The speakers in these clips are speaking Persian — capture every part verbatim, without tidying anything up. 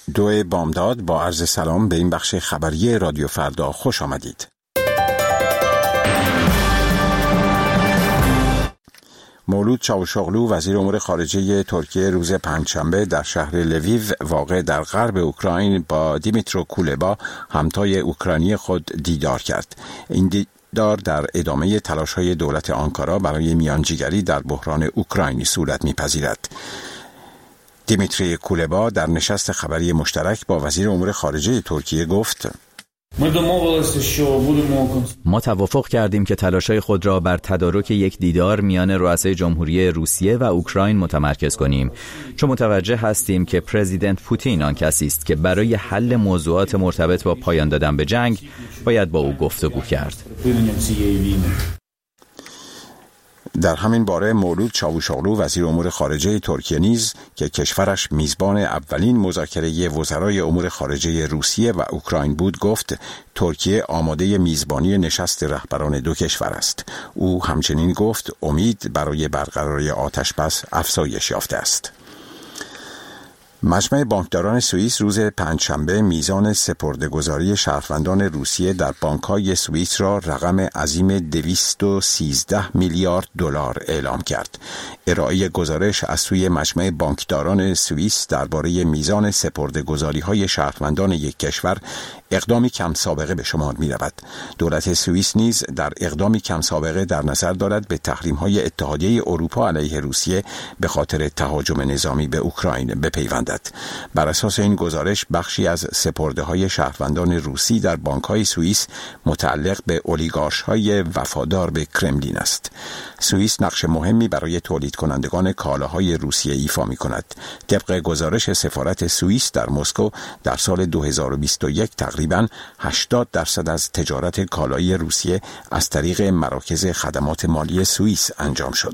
دو بامداد با عرض سلام به این بخش خبری رادیو فردا خوش آمدید. مولود چاوشاغلو وزیر امور خارجه ترکیه روز پنجشنبه در شهر لویو واقع در غرب اوکراین با دیمیترو کولبا همتای اوکراینی خود دیدار کرد. این دیدار در ادامه تلاش‌های دولت آنکارا برای میانجیگری در بحران اوکراینی صورت می‌پذیرد. دیمیتری کولبا در نشست خبری مشترک با وزیر امور خارجه ترکیه گفت: ما توافق کردیم که تلاش‌های خود را بر تدارک یک دیدار میان رؤسای جمهوری روسیه و اوکراین متمرکز کنیم، چون متوجه هستیم که پرزیدنت پوتین آن کسی است که برای حل موضوعات مرتبط با پایان دادن به جنگ باید با او گفتگو کرد. در همین باره مولود چاوشاغلو وزیر امور خارجه ترکیه نیز که کشورش میزبان اولین مذاکره وزرای امور خارجه روسیه و اوکراین بود گفت ترکیه آماده میزبانی نشست رهبران دو کشور است. او همچنین گفت امید برای برقراری آتشبس افزایش یافته است. مجمع بانکداران سوئیس روز پنجشنبه میزان سپرده‌گذاری شهروندان روسیه در بانک‌های سوئیس را رقم عظیم دویست و سیزده میلیارد دلار اعلام کرد. ارائه گزارش از سوی مجمع بانکداران سوئیس درباره میزان سپرده‌گذاری‌های شهروندان یک کشور اقدامی کم سابقه به شمار می‌رود. دولت سوئیس نیز در اقدامی کم سابقه در نظر دارد به تحریم‌های اتحادیه اروپا علیه روسیه به خاطر تهاجم نظامی به اوکراین بپیوندد. بر اساس این گزارش بخشی از سپرده‌های شهروندان روسی در بانک‌های سوئیس متعلق به اولیگارش‌های وفادار به کرملین است. سوئیس نقش مهمی برای تولید کنندگان کالاهای روسیه ایفا می‌کند. طبق گزارش سفارت سوئیس در مسکو در سال دو هزار و بیست و یک تقریباً هشتاد درصد از تجارت کالای روسیه از طریق مراکز خدمات مالی سوئیس انجام شد.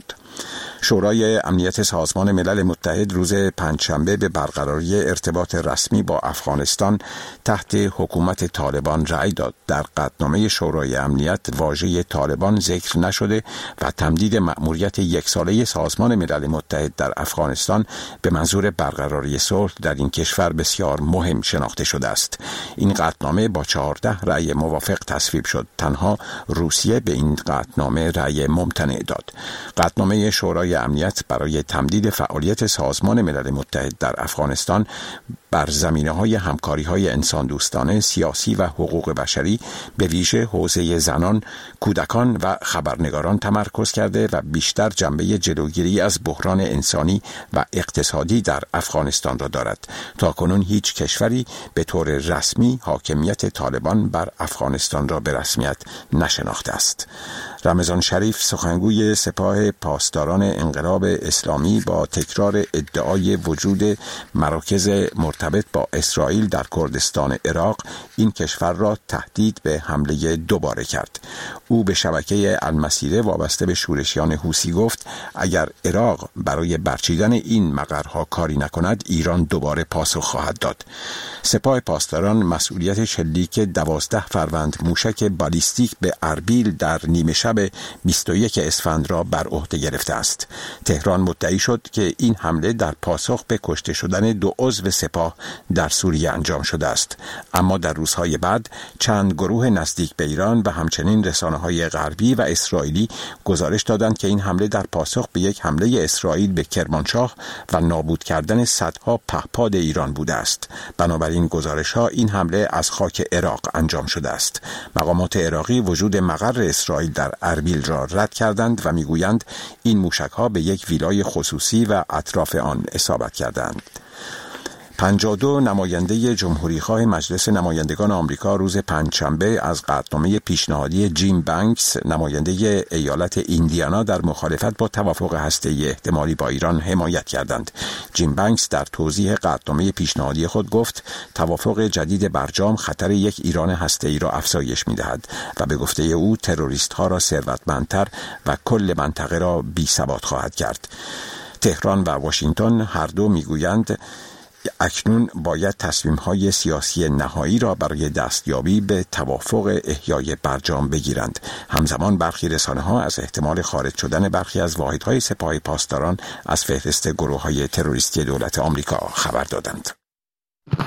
شورای امنیت سازمان ملل متحد روز پنجشنبه به برقراری ارتباط رسمی با افغانستان تحت حکومت طالبان رأی داد. در قطعنامه شورای امنیت واژه طالبان ذکر نشده و تمدید مأموریت یک ساله سازمان ملل متحد در افغانستان به منظور برقراری صلح در این کشور بسیار مهم شناخته شده است. این قطعنامه با چهارده رأی موافق تصویب شد. تنها روسیه به این قطعنامه رأی ممتنع داد. قطعنامه شورای امنیت برای تمدید فعالیت سازمان ملل متحد در افغانستان بر زمینه‌های همکاری‌های انسان دوستانه، سیاسی و حقوق بشری به ویژه حوزه زنان، کودکان و خبرنگاران تمرکز کرده و بیشتر جنبه جلوگیری از بحران انسانی و اقتصادی در افغانستان را دارد. تاکنون هیچ کشوری به طور رسمی حاکمیت طالبان بر افغانستان را به رسمیت نشناخته است. رمضان شریف سخنگوی سپاه پاسداران انقلاب اسلامی با تکرار ادعای وجود مراکز مرتبط با اسرائیل در کردستان عراق این کشور را تهدید به حمله دوباره کرد. او به شبکه المسیره وابسته به شورشیان حوثی گفت اگر عراق برای برچیدن این مقرها کاری نکند ایران دوباره پاسخ خواهد داد. سپاه پاسداران مسئولیت شلیک دوازده فروند موشک بالیستیک به اربیل در نیمه شب بیست و یک اسفند را بر عهده گرفته است. تهران مدعی شد که این حمله در پاسخ به کشته شدن دو عضو سپاه در سوریه انجام شده است. اما در روزهای بعد چند گروه نزدیک به ایران و همچنین رسانه‌های غربی و اسرائیلی گزارش دادند که این حمله در پاسخ به یک حمله اسرائیل به کرمانشاه و نابود کردن صدها پهپاد ایران بوده است. بنابراین گزارش‌ها این حمله از خاک عراق انجام شده است. مقامات عراقی وجود مقر اسرائیل در اربیل را رد کردند و میگویند این موشک‌ها به یک ویلای خصوصی و اطراف آن اصابت کردند. پنجاه و دو نماینده جمهوری‌خواه مجلس نمایندگان آمریکا روز پنجشنبه از قطعنامه پیشنهادی جیم بانکس نماینده ایالت ایندیانا در مخالفت با توافق هسته‌ای احتمالی با ایران حمایت کردند. جیم بانکس در توضیح قطعنامه پیشنهادی خود گفت توافق جدید برجام خطر یک ایران هسته‌ای را افزایش می‌دهد و به گفته او تروریست‌ها را ثروتمندتر و کل منطقه را بی‌ثبات خواهد کرد. تهران و واشنگتن هر دو می‌گویند اکنون باید تصمیم‌های سیاسی نهایی را برای دستیابی به توافق احیای برجام بگیرند. همزمان برخی رسانه‌ها از احتمال خارج شدن برخی از واحدهای سپاه پاسداران از فهرست گروه‌های تروریستی دولت آمریکا خبر دادند.